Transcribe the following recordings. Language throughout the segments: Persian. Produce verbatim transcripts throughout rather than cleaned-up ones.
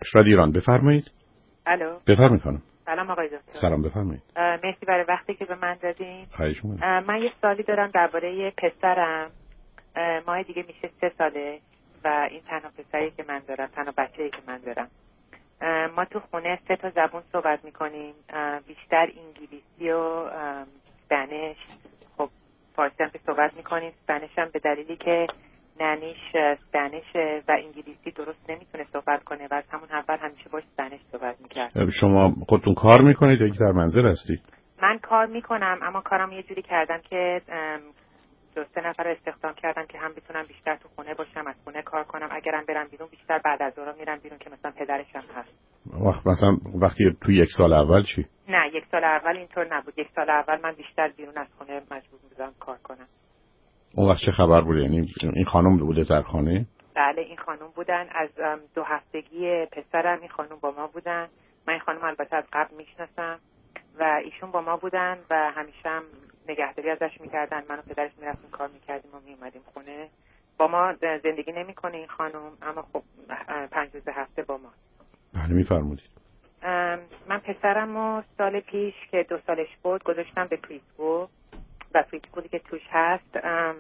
رادیو ایران بفرمایید. الو. بفرمایید خانم. سلام آقای دکتر. سلام بفرمایید. مرسی برای وقتی که به من دادین. خواهش می‌کنم. من یه سوالی دارم درباره پسرم. ماه دیگه میشه سه ساله و این تنها پسری که من دارم، تنها بچه‌ای که من دارم. ما تو خونه سه تا زبون صحبت می‌کنیم، بیشتر انگلیسی و اسپانیش. خب فارسی هم صحبت می‌کنیم، اسپانیش هم به دلیلی که ننیش اسپانیش و انگلیسی درست نمیتونه صحبت کنه و از همون اول همیشه باش اسپانیش صحبت میکرد. شما خودتون کار میکنید یا در منزل هستید؟ من کار میکنم، اما کارم یه جوری کردم که دو سه نفر استخدام کردم که هم بتونم بیشتر تو خونه باشم، از خونه کار کنم. اگرم برم بیرون بیشتر بعد از ظهر میرم بیرون که مثلا پدرشم هست. وقت مثلا وقتی تو یک سال اول چی؟ نه یک سال اول اینطور نبود. یک سال اول من بیشتر بیرون از خونه مجبور بودم کار کنم. اون وقت چه خبر بود؟ یعنی این خانم بوده در خانه؟ بله این خانم بودن. از دو هفتگی پسرم این خانم با ما بودن. من این خانم البته از قبل میشناسم و ایشون با ما بودن و همیشه هم نگهداری ازش میکردن. من و پدرش میرفتیم کار میکردیم و میومدیم خونه. با ما زندگی نمیکنه این خانم، اما خب پنج روز هفته با ما. بله میفرمودید. من پسرمو سال پیش که دو سالش بود گذاشتم به پریسکول و پریسکولی که توش هست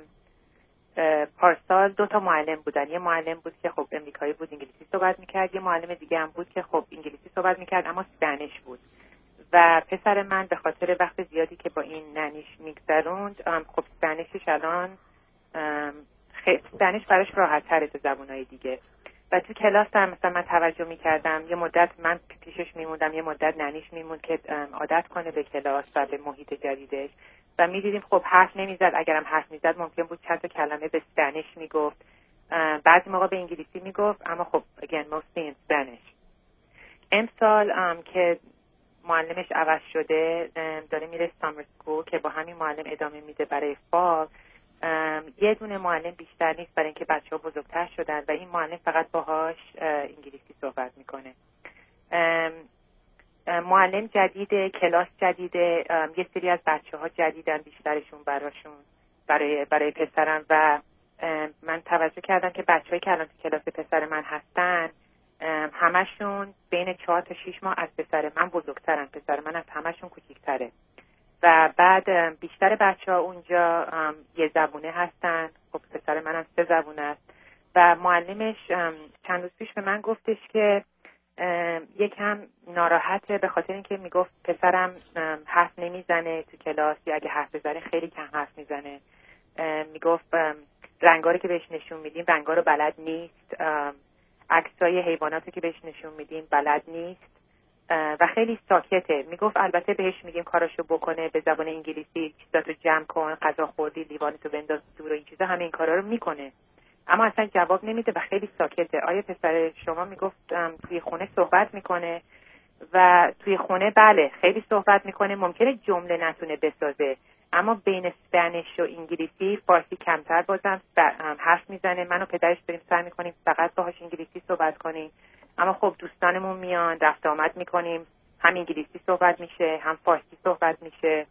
پارسال دو تا معلم بودن. یه معلم بود که خب امریکایی بود، انگلیسی صحبت میکرد. یه معلم دیگه هم بود که خب انگلیسی صحبت میکرد اما اسپانیش بود. و پسر من به خاطر وقت زیادی که با این ننیش میگذروند خب اسپانیشش الان اسپانیش براش راحت تره تا زبونهای دیگه. و تو کلاس هم مثلا من توجه میکردم، یه مدت من پیشش میموندم، یه مدت ننیش میموند که عادت کنه به کلاس و به محیط جدیدش. و میدیدیم خب حرف نمیزد، اگرم حرف میزد ممکن بود چند تا کلمه به اسپانیش میگفت، بعضی موقع به انگلیسی میگفت، اما خب again mostly in Spanish. امسال که معلمش عوض شده داره میره سامر سکول که با همین معلم ادامه میده برای فال. یه دونه معلم بیشتر نیست برای اینکه بچه‌ها بزرگتر شدن و این معلم فقط باهاش انگلیسی صحبت میکنه. معلم جدیده، کلاس جدیده، یه سری از بچه‌ها جدیدن بیشترشون براشون برای برای پسرم و من توجه کردم که بچه‌هایی که الان تو کلاس پسر من هستن همشون بین چهار تا شش ماه از پسر من بزرگترن. پسر من از همشون کوچیک‌تره و بعد بیشتر بچه‌ها اونجا یه زبونه هستن. خب پسر منم سه زبونه است و معلمش چند روز پیش به من گفتش که یکم ناراحته به خاطر اینکه میگفت پسرم حرف نمیزنه تو کلاس یا اگه حرف بزنه خیلی کم حرف میزنه. میگفت رنگا رو که بهش نشون میدیم رنگا رو بلد نیست، عکسای حیواناتی که بهش نشون میدیم بلد نیست و خیلی ساکته. میگفت البته بهش میگیم کاراشو بکنه به زبان انگلیسی، چیزاتو جمع کن، غذا خوردی لیوانتو بنداز دور و این چیزا، همه این کارا رو میکنه اما اصلا جواب نمیده و خیلی ساکته. آیا پسر شما میگفت توی خونه صحبت میکنه و توی خونه بله خیلی صحبت میکنه، ممکنه جمله نتونه بسازه اما بین اسپانیش و انگلیسی فارسی کمتر بازم حرف میزنه. من و پدرش داریم سعی میکنیم فقط باهاش انگلیسی صحبت کنیم اما خب دوستانمون میان رفت آمد میکنیم، هم انگلیسی صحبت میشه هم فارسی صحبت میشه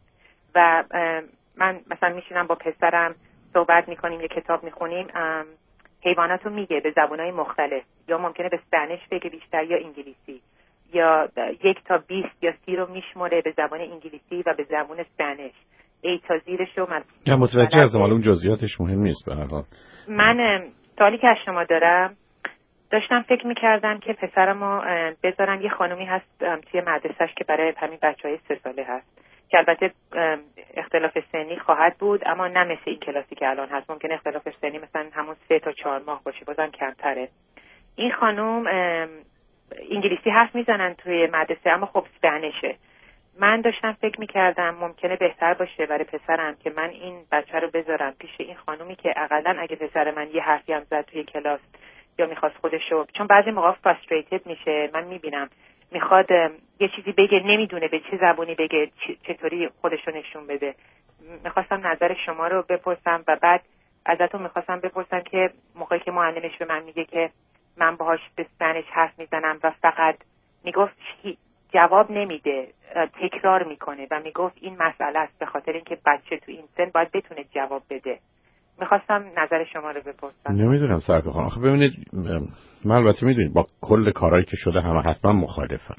و من مثلا میشینم با پسرم صحبت میکنیم، یه کتاب میخونیم، حیواناتو میگه به زبانهای مختلف، یا ممکنه به اسپانیش بگه بیشتر یا انگلیسی، یا یک تا بیست یا سی رو میشمره به زبان انگلیسی و به زبان اسپانیش. ای تا زیرش رو من نه متوجه هستم، حالا اون جزئیاتش مهم نیست. به هر حال من سوالی که از شما دارم، داشتم فکر میکردم که پسرمو بذارم، یه خانومی هست توی مدرسهش که برای همین بچهای سه ساله هست که البته اختلاف سنی خواهد بود اما نه مثل این کلاسی که الان هست، ممکن اختلاف سنی مثلا همون سه تا چهار ماه باشه، بازم کمتره. این خانوم انگلیسی حرف میزنن توی مدرسه اما خب اسپانیشه. من داشتم فکر میکردم ممکنه بهتر باشه برای پسرم که من این بچه رو بذارم پیش این خانومی که اقلا اگه پسر من یه حرفی هم زد توی کلاس یا میخواست خودشو، چون بعضی موقع فراستریتد میشه، من میبینم میخواد یه چیزی بگه نمیدونه به چه زبونی بگه، چطوری خودشو نشون بده. میخواستم نظر شما رو بپرسم و بعد ازتون میخواستم بپرسم که موقعی که معلمش به من میگه که من باهاش به اسپانیش حرف میزنم و فقط میگفت جواب نمیده، تکرار میکنه و میگفت این مسئله است به خاطر اینکه بچه تو این سن باید بتونه جواب بده میخواستم نظر شما رو بپرسم. نمیدونم سرکار خانم. آخه ببینید من البته میدونید با کل کارهایی که شده همه حتما مخالفم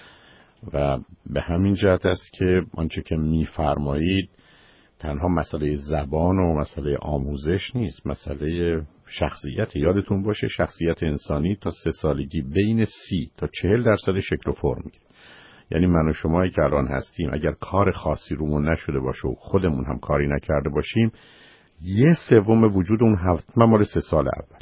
و به همین جهت است که آنچه که میفرمایید تنها مسئله زبان و مسئله آموزش نیست، مسئله شخصیت. یادتون باشه شخصیت انسانی تا سه سالگی بین سی تا چهل درصد شکل و فرم میگیره. یعنی من و شمایی که الان هستیم اگر کار خاصی رومون نشده باشه و خودمون هم کاری نکرده باشیم یه سوم وجودمون حتما مال سه سال اول.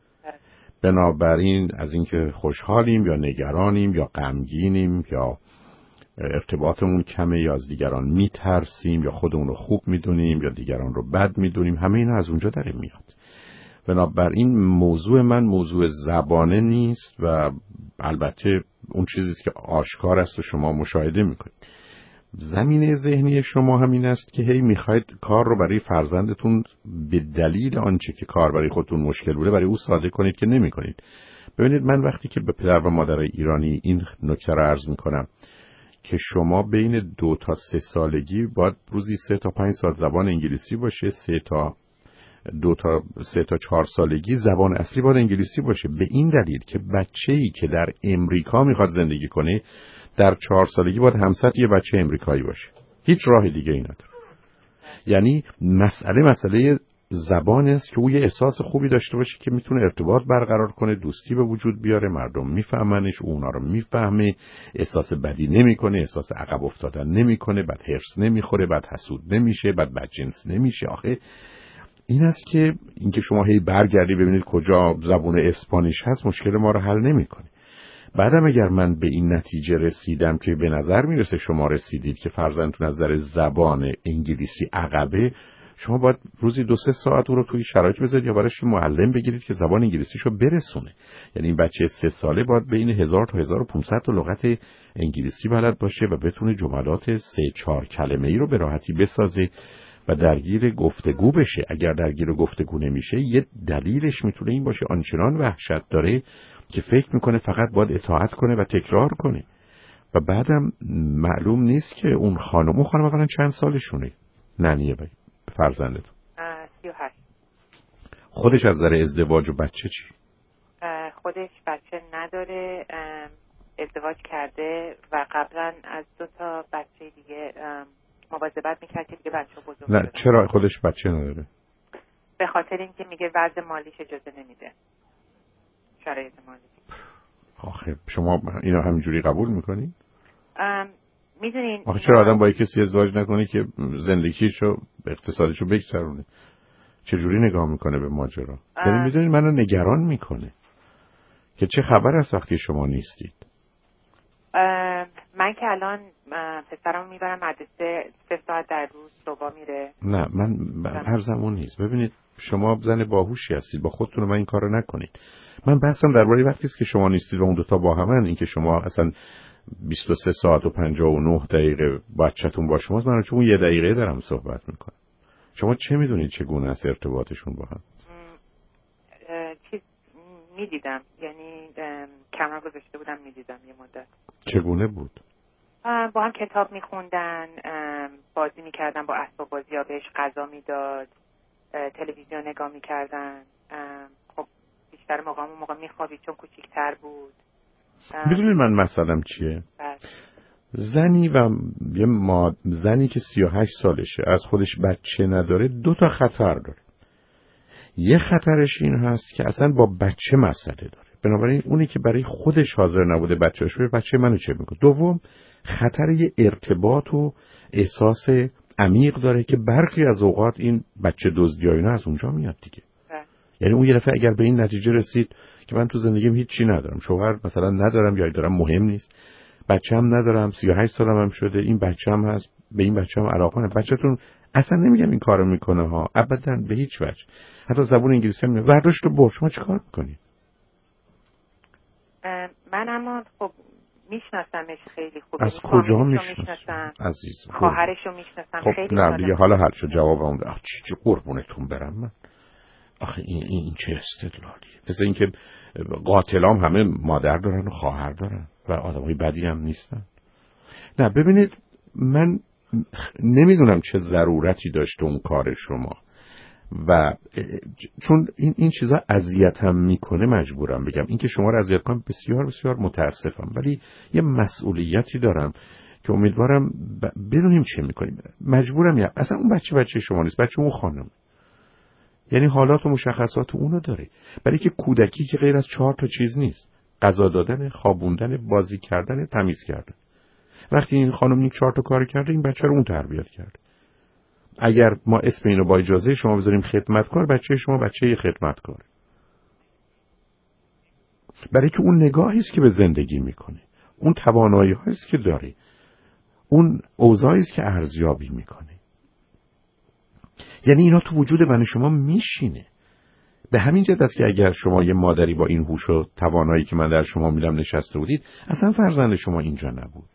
بنابراین از اینکه خوشحالیم یا نگرانیم یا غمگینیم یا ارتباطمون کمه یا از دیگران میترسیم یا خودمون رو خوب میدونیم یا دیگران رو بد میدونیم، همه اینا از اونجا داره میاد. بنابراین موضوع من موضوع زبانه نیست و البته اون چیزیست که آشکار است و شما مشاهده میکنید. زمینه ذهنی شما همین است که هی میخواید کار رو برای فرزندتون به دلیل آنچه که کار برای خودتون مشکل بوده برای او ساده کنید که نمیکنید. ببینید من وقتی که به پدر و مادر ایرانی این نکته رو عرض میکنم که شما بین دو تا سه سالگی باید روزی سه تا پنج ساعت زبان انگلیسی باشه، سه تا دو تا سه تا چهار سالگی زبان اصلی باید انگلیسی باشه، به این دلیل که بچه‌ای که در امریکا میخواد زندگی کنه در چهار سالگی باید همسط یه بچه امریکایی باشه. هیچ راه دیگه ای نداره. یعنی مسئله مسئله زبان است که او یه احساس خوبی داشته باشه که میتونه ارتباط برقرار کنه، دوستی به وجود بیاره، مردم میفهمنش، اونا رو میفهمه، احساس بدی نمیکنه، احساس عقب افتادن نمیکنه، بعد هرس نمیخوره، بعد حسود نمیشه، بعد بدجنس نمیشه. آخه این است که اینکه شما هی برگردی ببینید کجا زبون اسپانیش هست مشکل ما رو حل نمیکنه. بعدم اگر من به این نتیجه رسیدم که به نظر میرسه شما رسیدید که فرزندتون از نظر زبان انگلیسی عقبه، شما باید روزی دو سه ساعت او رو توی شرایط بذارید یا براش معلم بگیرید که زبان انگلیسیشو برسونه. یعنی این بچه سه ساله باید بین هزار تا هزار و پانصد تا لغت انگلیسی بلد باشه و بتونه جملات سه چهار کلمه‌ای رو به راحتی بسازه و درگیر گفتگو بشه. اگر درگیر گفتگو نمیشه یه دلیلش میتونه این باشه آنچنان وحشت داره که فکر میکنه فقط باید اطاعت کنه و تکرار کنه و بعدم معلوم نیست که اون خانم و خانم اولا چند سالشونه ننیه به فرزندتون. سی و هشت. خودش از نظر ازدواج و بچه چی؟ خودش بچه نداره، ازدواج کرده و قبلا از دو تا بچه دیگه مواظبت میکرد که دیگه بچه بزرگ نه. چرا خودش بچه نداره؟ به خاطر اینکه میگه وضع مالیش اجازه نمیده، شرایط مالی. آخه شما اینا همینجوری قبول میکنید؟ میدونین آخه چرا آدم با کسی ازدواج نکنه که زندگیشو اقتصادشو بگذرونه؟ چجوری نگاه میکنه به ماجرا؟ یعنی میدونین منو نگران میکنه که چه خبر است وقتی شما نیستید. من که الان پسرم میبرم مدرسه سه ساعت در روز صبح میره. نه من هر زمان نیست. ببینید شما زن باهوشی هستید، با خودتون من این کارو نکنید. من بحثم درباره وقتی است که شما نیستید و اون دو تا با همن، این که شما اصلا بیست و سه ساعت و پنجاه و نه دقیقه بچه‌تون با شماست، من چون یه دقیقه دارم صحبت میکنم. شما چه میدونید چگونه است ارتباطشون با هم؟ چیز میدیدم، یعنی کامera گذاشته بودم میدیدم یه مدت. چگونه بود؟ با هم کتاب میخوندن، بازی میکردن با اسباب بازی ها، بهش غذا میداد، تلویزیون نگاه میکردن. خب بیشتر موقع اون موقع میخوابید چون کوچیک‌تر بود. میدونید من مثلم چیه؟ بله. زنی و یه ماد... زنی که سی و هشت سالشه از خودش بچه نداره دو تا خطر داره. یه خطرش این هست که اصلا با بچه مسئله داره، بنابراین اونی که برای خودش حاضر نبوده بچه‌اش بره بچه منو چه میکنه. دوم خطر یه ارتباط و احساس عمیق داره که برخی از اوقات این بچه دزدی اینا از اونجا میاد دیگه. یعنی اون یه دفعه اگر به این نتیجه رسید که من تو زندگیم هیچ چی ندارم، شوهر مثلا ندارم یا دارم مهم نیست، بچه‌م ندارم، سی و هشت سالم هم شده، این بچه‌م هست، به این بچه‌م علاقه‌ام. بچه‌تون اصلا نمیگم این کارو میکنه ها، ابداً به هیچ وجه. حتی زبون انگلیسی هم نمیگه. برداشت رو بر، شما چیکار میکنید؟ من اما خب میشناسمش خیلی خوب. از کجا میشناسم عزیز؟ خواهرشو میشناسم خب خیلی. نه دیگه حالا حل شد. جوابم ده. چی چی قربونتون برم من. آخه این این چه استدلالیه؟ مثل اینکه قاتلام همه مادر دارن و خواهر دارن و آدمای بدی هم نیستن. نه ببینید من نمیدونم چه ضرورتی داشته اون کار شما. و چون این این چیزا اذیتم میکنه مجبورم بگم. این که شما رو اذیت کنم بسیار بسیار متاسفم، ولی یه مسئولیتی دارم که امیدوارم ب... بدونیم چه میکنیم. مجبورم یا اصلا اون بچه بچه شما نیست، بچه اون خانم، یعنی حالات و مشخصات اونو داره. برای که کودکی که غیر از چهار تا چیز نیست: غذا دادن، خوابوندن، بازی کردن، تمیز کردن. وقتی این خانم این چهار تا کار کرده، این بچه رو اون تربیت کرده. اگر ما اسم اینو با اجازه شما بذاریم خدمتکار، بچه شما بچه خدمتکار. برای که اون نگاهی است که به زندگی میکنه، اون توانایی‌هایی است که داره، اون اوضاعی است که ارزیابی میکنه. یعنی اینا تو وجود من شما میشینه. به همین جهت است که اگر شما یه مادری با این هوش و توانایی که من در شما میدم نشسته بودید، اصلا فرزند شما اینجا نبود.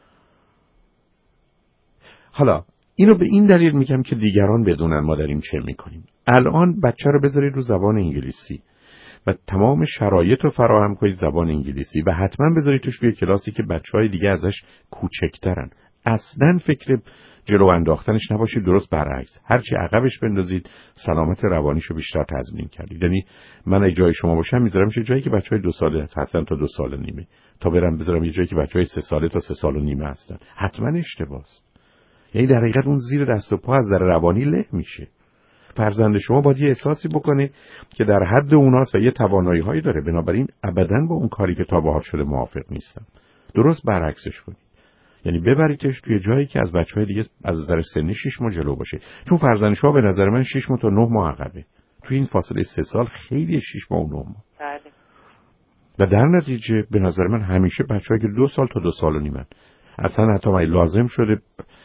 حالا اینو به این دلیل میگم که دیگران بدونن ما داریم چه میکنیم. الان بچه رو بذارید رو زبان انگلیسی و تمام شرایط رو فراهم کنید زبان انگلیسی و حتما بذاریدش توی کلاسی که بچهای دیگه ازش کوچکترن. اصلا فکر جلو انداختنش نباشید، درست برعکس. هرچی عقبش بندازید سلامت روانیشو بیشتر تضمین کردید. یعنی من اگه جای شما باشم میذارمش یه جایی که بچهای دو ساله هستن تا دو سال و نیمه، تا برم بذارم یه جایی که بچهای سه ساله تا سه سال و نیمه هستن. حتما اشتباهه. یعنی در حقیقت اون زیر دست و پا از نظر روانی له میشه. فرزند شما باید یه احساسی بکنه که در حد اوناست و یه توانایی هایی داره، بنابراین ابداً با اون کاری که تا به حال شده موافق نیستم. درست برعکسش کنید. یعنی ببریدش توی جایی که از بچهای دیگه از نظر سنی شش ماه جلو باشه. چون فرزند شما به نظر من شش ماه تا نه ماه عقبه. توی این فاصله سه سال خیلی شش ماه و نه ماه. بله. و در نتیجه به نظر من همیشه بچه‌ای که دو سال تا دو سال و نیمه، اصلا حتی ما لازم شده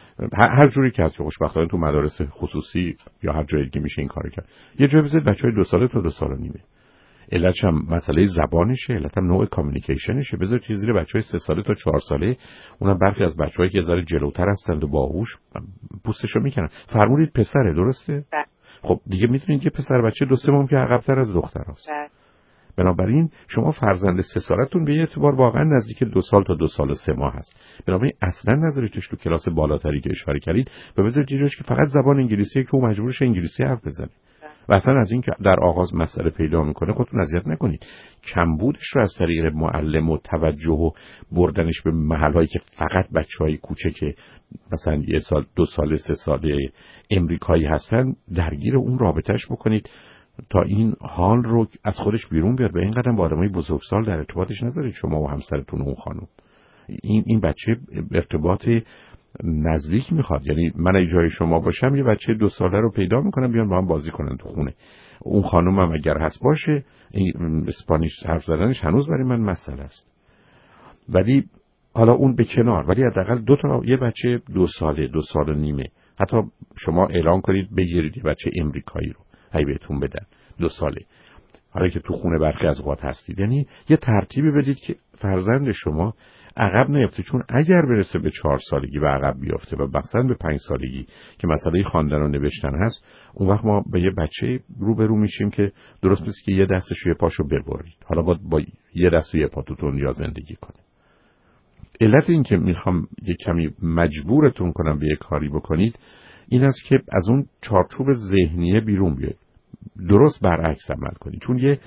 هر جوری که از خوشبختانه تو مدارس خصوصی یا هر جایی که میشه این کارو کرد، یه جایی بذارید بچهای دو ساله تا دو سال و نیمه. علتش هم مسئله زبانشه، علت هم نوع کامیونیکیشنشه. بذارید چیزی زیر بچهای سه ساله تا چهار ساله، اونم برخی از بچه‌هایی که ذره جلوتر هستند و باهوش پوستشو میکنن. فرمودید پسره، درسته؟ بله. خب دیگه میتونید که پسر بچه دو سه ماه که عقب‌تر از دختراست. بله. بنابراین شما فرزند سه سالتون به یه اعتبار واقعا نزدیک دو سال تا دو سال و سه ماه هست. بنابراین اصلا نذاریدش تو کلاس بالاتری که اشاره کردید و بذارید یه جاش که فقط زبان انگلیسیه که اون مجبورش انگلیسی حرف بزنه. و اصلا از این که در آغاز مسئله پیدا میکنه خودتون اذیت نکنید. کمبودش رو از طریق معلم و توجه و بردنش به محلهایی که فقط بچهای کوچک مثلا یه سال دو سال سه ساله امریکایی هستن درگیر اون رابطهش بکنید تا این حال رو از خودش بیرون بیاد. به این قدم با آدمای بزرگسال در ارتباطش نذارید شما و همسرتون و اون خانم. این این بچه ارتباط نزدیک میخواد. یعنی من اگه جای شما باشم یه بچه دو ساله رو پیدا میکنم بیان با هم بازی کنن تو خونه. اون خانم هم اگر هست باشه، اسپانیش حرف زدنش هنوز برای من مسئله است. ولی حالا اون به کنار، ولی حداقل دو تا یه بچه دو ساله دو سال و نیمه، حتی شما اعلام کنید بگیرید یه بچه امریکایی رو هی بهتون بدن دو ساله، حالا که تو خونه برخی از اوقات هستید. یعنی یه ترتیبی بدید که فرزند شما عقب نیفته. چون اگر برسه به چهار سالگی و عقب بیفته و مثلا به پنج سالگی که مسئله خواندن و نوشتن هست، اون وقت ما به یه بچه روبرو میشیم که درست مثل که یه دستش و یه پاشو ببرید، حالا با, با یه دست و یه پا تو دنیا زندگی کنه. علت این که میخوام یه کمی مجبورتون کنم به یه کاری بکنید این است که از اون چارچوب ذهنیه بیرون بیاید، درست برعکس عمل کنید. چون یه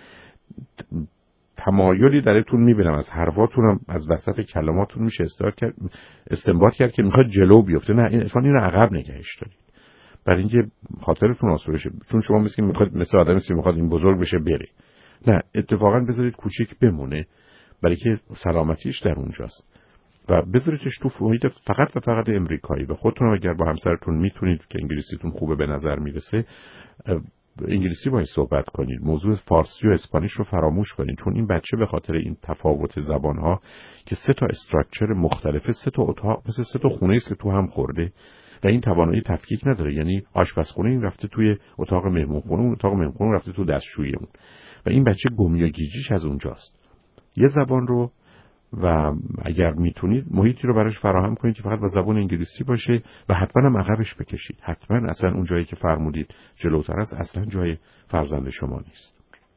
تمایلی درتون میبینم از حرفاتونم از وسط کلماتون میشه استفاده کرد استنباط کرد که میخواد جلو بیفته. نه، این اتفاقا اینو عقب نگهش دارید برای اینکه خاطرتون آسوده شه. چون شما مثل میخواد مثل آدمی که میخواد این بزرگ بشه بره، نه، اتفاقا بذارید کوچیک بمونه برای که سلامتیش در اونجاست و بذاریدش تو محیط فقط و فقط امریکایی. و خودتون اگر با همسرتون میتونید که انگلیسیتون خوبه به نظر میرسه، انگلیسی باید صحبت کنید. موضوع فارسی و اسپانیش رو فراموش کنید. چون این بچه به خاطر این تفاوت زبانها که سه تا استراکچر مختلفه، سه تا اتاق مثل سه تا خونه است که تو هم خورده و این توانایی تفکیک نداره. یعنی آشپزخونه این رفته توی اتاق مهمونخونه، اون اتاق مهمونخونه رفته تو دستشویی اون، و این بچه گمی و گیجیش از اونجاست. یه زبان رو و اگر میتونید محیطی رو براش فراهم کنید که فقط با زبان انگلیسی باشه و حتما هم عقبش بکشید. حتما اصلا اون جایی که فرمودید جلوتر است اصلا جای فرزند شما نیست.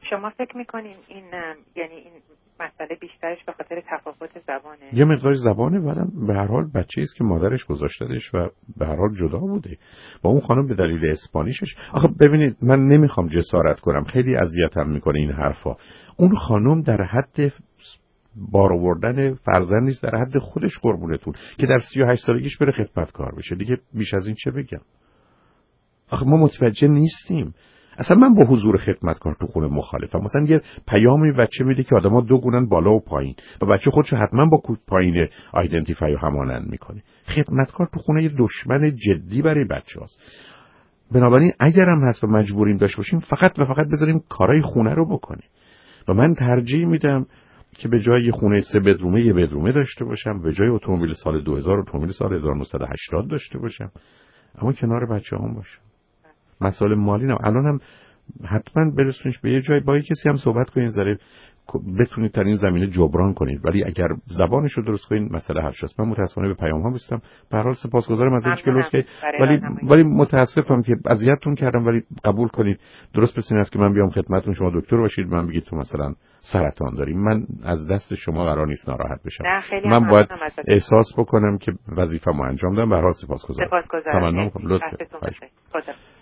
شما فکر میکنین این یعنی این مسئله بیشترش به خاطر تفاوت زبانه؟ یه مقدار زبانه، بعدم به هر حال بچه‌ای است که مادرش گذاشتهش و به هر حال جدا بوده با اون خانم به دلیل اسپانیشش. آخه ببینید من نمیخوام جسارت کنم، خیلی اذیتم میکنه این حرفا. اون خانم در حد بار آوردن فرزند نیست، در حد خودش قربونتون که در سی و هشت سالگیش بره خدمتکار بشه. دیگه بیش از این چه بگم؟ آخه ما متوجه نیستیم. اصلا من با حضور خدمتکار تو خونه مخالفم. مثلا یه پیامی بچه میده که آدما دو گونن بالا و پایین و بچه خودشو حتما با پایین آیدنتیفای و همانند میکنه. خدمتکار تو خونه یه دشمن جدی برای بچه‌هاست. بنابراین اگرم هست و مجبوریم داشته باشیم فقط و فقط بذاریم کارهای خونه رو بکنیم. و من ترجیح میدم که به جای یه خونه سه بدرومه یه بدرومه داشته باشم، به جای اتومبیل سال دو هزار اتومبیل سال هزار و نهصد و هشتاد داشته باشم، اما کنار بچه‌هام باشم. مسائل مالی نه الانم حتما برسونش به یه جای، با یه کسی هم صحبت کنید ذره بتونید در این زمینه جبران کنید. ولی اگر زبانش رو درست کنید مسئله حل شد. من متاسفانه به پیام ها میستم. به هر حال سپاسگزارم از اینکه لطف کردید، ولی ولی متاسفم که اذیتتون کردم، ولی قبول کنید درست بسین است که من بیام خدمتتون، شما دکتر باشید من بگید تو مثلا سرطان داریم. من از دست شما قرار نیست ناراحت بشم. من باید احساس بکنم که وظیفه‌مو انجام دادم. به هر حال سپاسگزارم. سپاسگزارم. تمنا می‌کنم لطف.